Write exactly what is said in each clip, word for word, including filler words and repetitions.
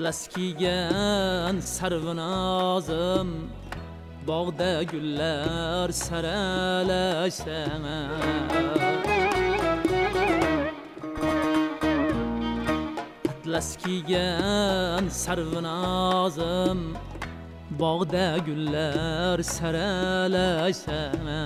atlas kiygan sarvonozim bog'da gullar saralashsa atlas kiygan sarvonozim bog'da gullar saralashsa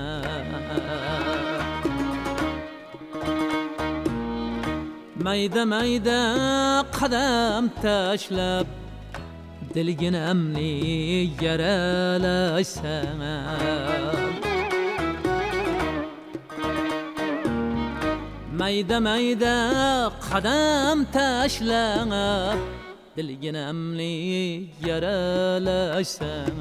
mayda mayda qadam tashlab dilginamni yaralasam mayda mayda qadam tashlab dilginamni yaralasam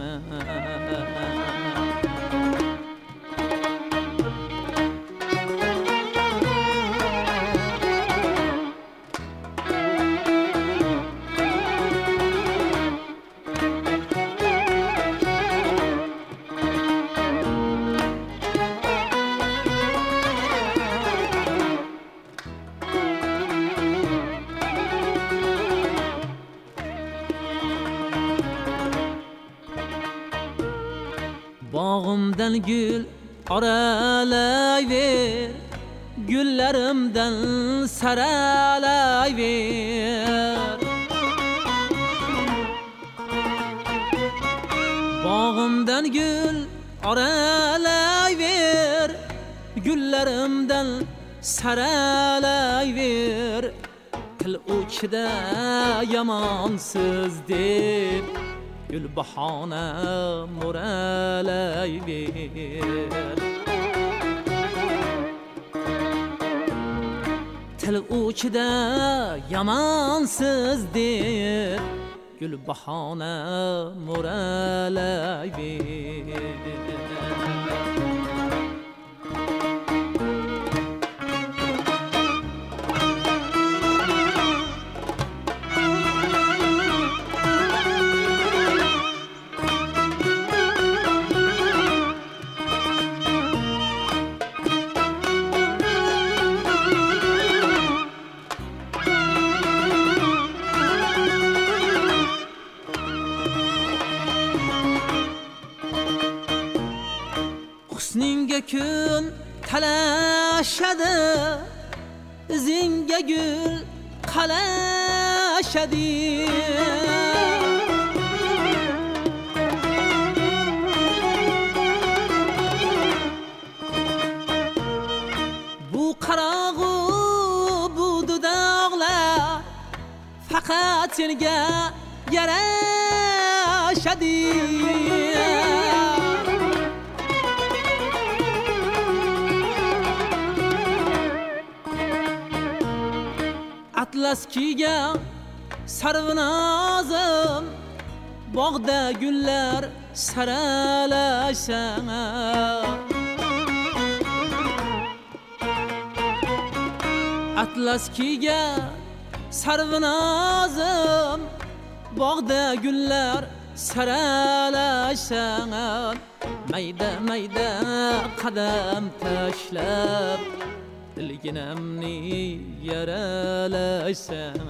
Bağımdan gül aralayver, güllerimden saralayver. Bağımdan gül aralayver, güllerimden saralayver. Til uçda yamansız deb gül bahona moralayver. Til uçda yamansız deb gül bahona moralayver. Husninga kun talashadi, izingga gul qalashadi. Bu qarog'u bu dudaqlar faqat senga yarashadi. Atlas kiygan sarvonozim bog'da gullar saralashsa atlas kiygan sarvonozim bog'da gullar saralashsa mayda mayda qadam tashlab dilginamni yaralasam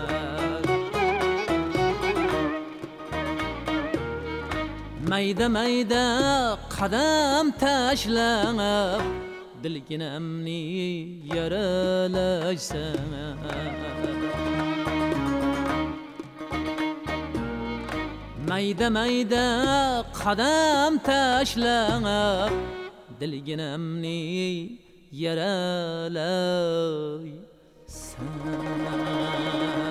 mayda mayda qadam tashlab dilginamni yaralasam mayda mayda qadam tashlab dilginamni yaralaysan.